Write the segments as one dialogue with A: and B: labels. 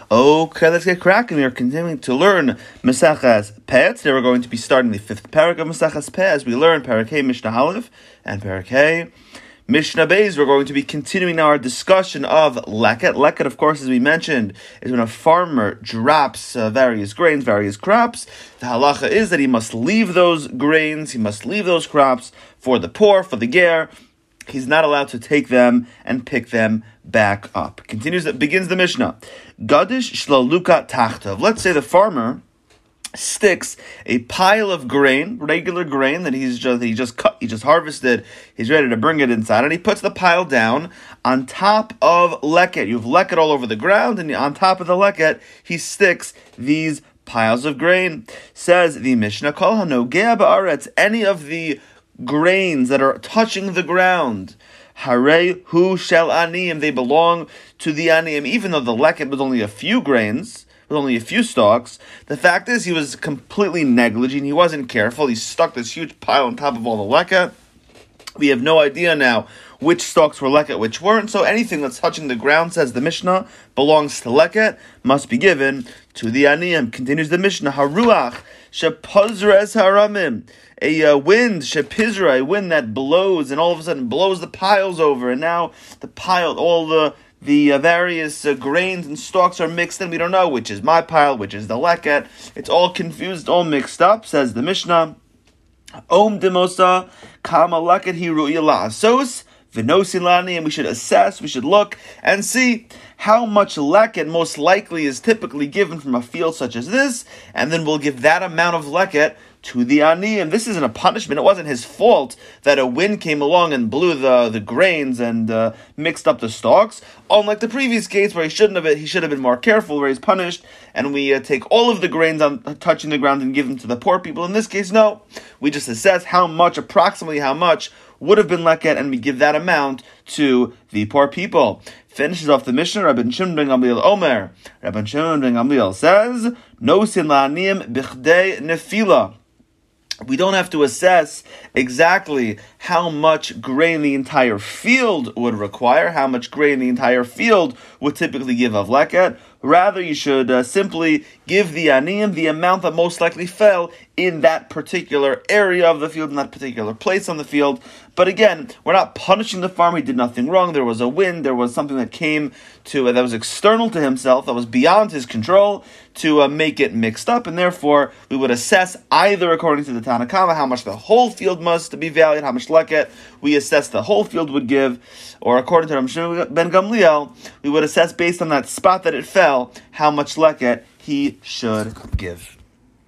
A: Okay, let's get cracking. We are continuing to learn Maseches Peh. Today we're going to be starting the fifth parak of Maseches Peh as we learn Parak Hey Mishnah Aleph and Parak Hey Mishnah Beis. We're going to be continuing now our discussion of leket. Leket, of course, as we mentioned, is when a farmer drops various grains, various crops. The halacha is that he must leave those grains, he must leave those crops for the poor, for the ger. He's not allowed to take them and pick them back up. Begins the Mishnah. Gadish shlalluka tachtov. Let's say the farmer sticks a pile of grain, regular grain that he just harvested. He's ready to bring it inside, and he puts the pile down on top of leket. You have leket all over the ground, and on top of the leket, he sticks these piles of grain. Says the Mishnah, Kol hanogea ba'aretz, any of the grains that are touching the ground, Harei hu shel aniyim, they belong to the aniyim. Even though the leket was only a few grains, with only a few stalks, the fact is he was completely negligent. He wasn't careful. He stuck this huge pile on top of all the leket. We have no idea now which stalks were leket, which weren't. So anything that's touching the ground, says the Mishnah, belongs to leket, must be given to the aniyim. Continues the Mishnah, Haruach shepozres haramim, a wind, shepizra, a wind that blows and all of a sudden blows the piles over, and now the pile, all the various grains and stalks are mixed in. We don't know which is my pile, which is the leket. It's all confused, all mixed up, says the Mishnah. Om demosa kama leket hiru yalasos v'nosilani, and we should assess, we should look and see how much leket most likely is typically given from a field such as this, and then we'll give that amount of leket to the ani. And this isn't a punishment. It wasn't his fault that a wind came along and blew the grains and mixed up the stalks. Unlike the previous case where he should have been more careful, where he's punished, and we take all of the grains on touching the ground and give them to the poor people. In this case, no. We just assess approximately how much would have been leket, and we give that amount to the poor people. Finishes off the Mishnah, Rabban Shimon ben Gamliel Omer. Rabban Shimon ben Gamliel says, No sin la'aniyim bichdei nefila. We don't have to assess exactly how much grain the entire field would require, how much grain the entire field would typically give of leket. Rather, you should simply give the aniyim the amount that most likely fell in that particular area of the field, in that particular place on the field. But again, we're not punishing the farmer. He did nothing wrong. There was a wind. There was something that came that was external to himself, that was beyond his control, to make it mixed up. And therefore, we would assess either according to the Tanna Kama how much the whole field must be valued, how much leket we assess the whole field would give, or according to Rabban Shimon ben Gamliel, we would assess based on that spot that it fell, how much leket he should give.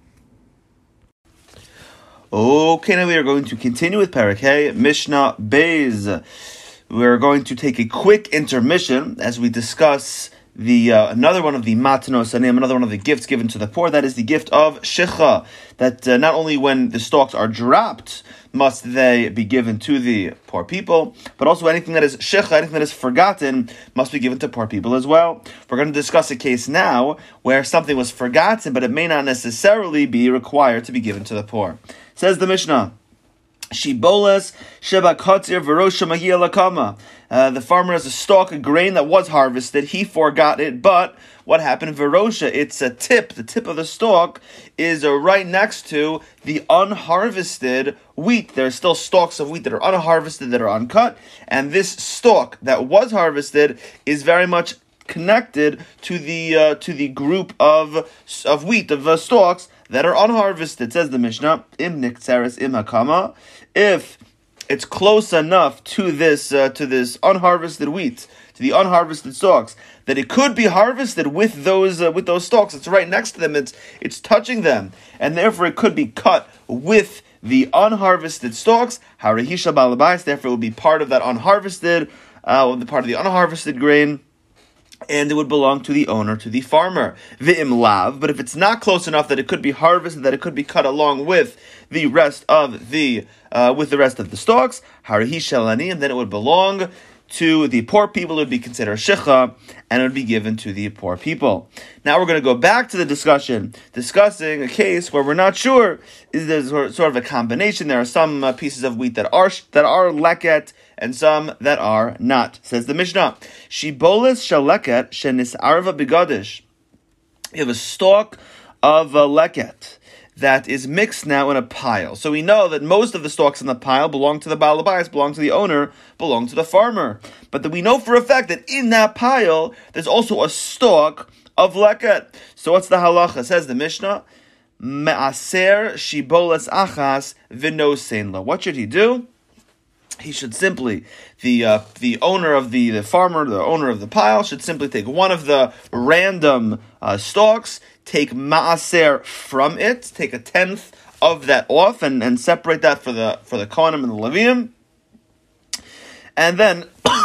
A: Okay, now we are going to continue with Parak Hey Mishnah Beis. We're going to take a quick intermission as we discuss another one of the matnos anim, another one of the gifts given to the poor. That is the gift of shicha. That not only when the stalks are dropped must they be given to the poor people, but also anything that is shicha, anything that is forgotten, must be given to poor people as well. We're going to discuss a case now where something was forgotten, but it may not necessarily be required to be given to the poor. Says the Mishnah, Shibolas sheba katzir v'rosha magia lakama. The farmer has a stalk of grain that was harvested. He forgot it, but what happened? V'rosha, it's a tip. The tip of the stalk is right next to the unharvested wheat. There are still stalks of wheat that are unharvested, that are uncut, and this stalk that was harvested is very much connected to the group of wheat, of stalks that are unharvested. Says the Mishnah, Im niktzeres im hakama, if it's close enough to this unharvested wheat, to the unharvested stalks, that it could be harvested with those stalks. It's right next to them. It's touching them, and therefore it could be cut with the unharvested stalks. Harahisha balabais. Therefore, it would be part of that unharvested, part of the unharvested grain, and it would belong to the owner, to the farmer. V'im lav, but if it's not close enough that it could be harvested, that it could be cut along with the rest of the stalks, harihi shalani, and then it would belong to the poor people. It would be considered shicha, and it would be given to the poor people. Now we're going to go back to the discussing a case where we're not sure. Is there sort of a combination? There are some pieces of wheat that are leket, and some that are not. Says the Mishnah, Shiboles shaleket shenisarva begadish. You have a stalk of leket that is mixed now in a pile. So we know that most of the stalks in the pile belong to the Baal Habayis, belong to the owner, belong to the farmer. But that we know for a fact that in that pile, there's also a stalk of leket. So what's the halacha? Says the Mishnah, Me'aser shibolas achas v'nosein lo. What should he do? He should simply, the owner of the farmer, the owner of the pile, should simply take one of the random stalks, take ma'aser from it, take a tenth of that off, and separate that for the Kohanim and the Leviim, and then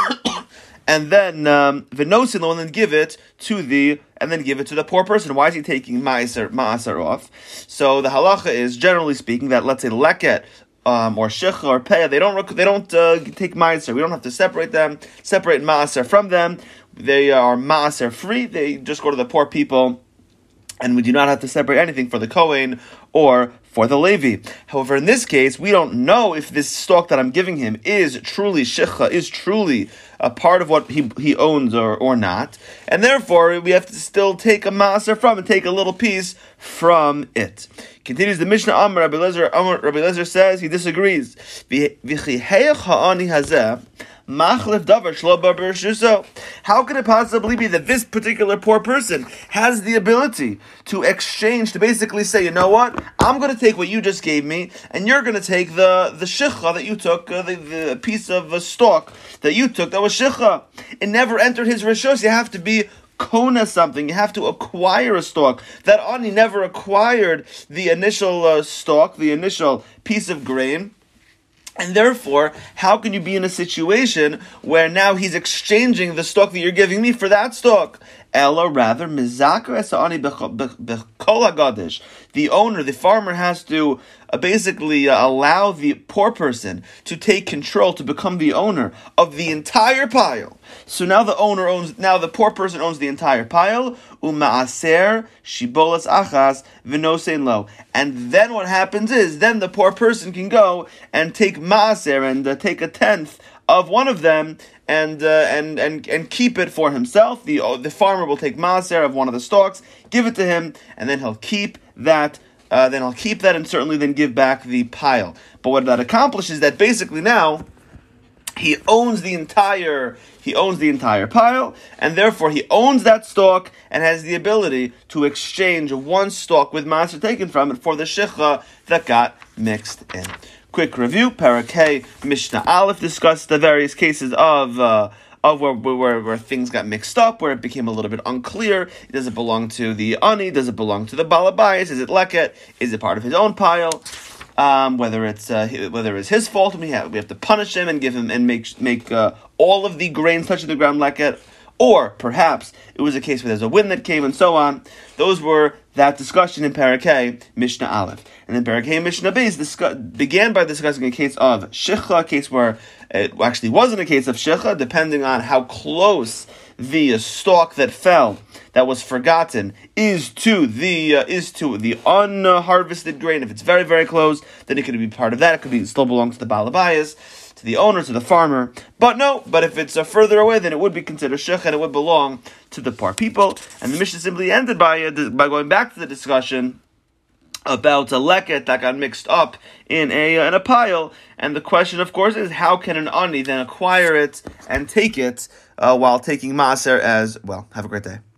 A: v'nosin lo, and then give it to the poor person. Why is he taking ma'aser off? So the halacha is, generally speaking, that let's say leket, or shecha or peah, they don't take ma'aser. We don't have to separate ma'aser from them. They are ma'aser free. They just go to the poor people, and we do not have to separate anything for the Kohen or for the Levi. However, in this case, we don't know if this stalk that I'm giving him is truly shecha, is truly a part of what he owns or not, and therefore we have to still take a ma'aser from it, take a little piece from it. Continues the Mishnah. Rabbi Eliezer says he disagrees. How could it possibly be that this particular poor person has the ability to exchange, to basically say, you know what, I'm going to take what you just gave me, and you're going to take the shicha that you took, the piece of a stalk that you took that was shicha. It never entered his rishos. You have to be kona something. You have to acquire a stalk. That ani never acquired the initial stalk, the initial piece of grain. And therefore, how can you be in a situation where now he's exchanging the stalk that you're giving me for that stalk? Ella, rather, mizakar es ha'ani b'kol hagadish. The owner, the farmer, has to basically allow the poor person to take control, to become the owner of the entire pile. So now the poor person owns the entire pile. Uma'aser shibolas achas v'nosein lo. And then what happens is, then the poor person can go and take ma'aser and take a tenth of one of them and keep it for himself. The farmer will take ma'aser of one of the stalks, give it to him, and then he'll keep that. And certainly then give back the pile. But what that accomplishes is that basically now he owns the entire pile, and therefore he owns that stalk and has the ability to exchange one stalk with ma'aser taken from it for the shicha that got mixed in. Quick review: Parak Hey, Mishnah Aleph discussed the various cases of where things got mixed up, where it became a little bit unclear. Does it belong to the ani? Does it belong to the Baal Habayis? Is it leket? Is it part of his own pile? Whether it's his fault, we have to punish him and give him and make all of the grains touching the ground leket, or perhaps it was a case where there's a wind that came and so on. Those were that discussion in Parak Hey, Mishnah Aleph. And then Parak Hey, Mishnah Beis began by discussing a case of shicha, a case where it actually wasn't a case of shicha, depending on how close the stalk that fell, that was forgotten, is to the unharvested grain. If it's very, very close, then it could be part of that. It still belong to the Baal Habayis, to the owner, to the farmer. But if it's further away, then it would be considered shicha, and it would belong to the poor people. And the Mishnah simply ended by going back to the discussion about a leket that got mixed up in a pile. And the question, of course, is how can an ani then acquire it and take it while taking maaser as well? Have a great day.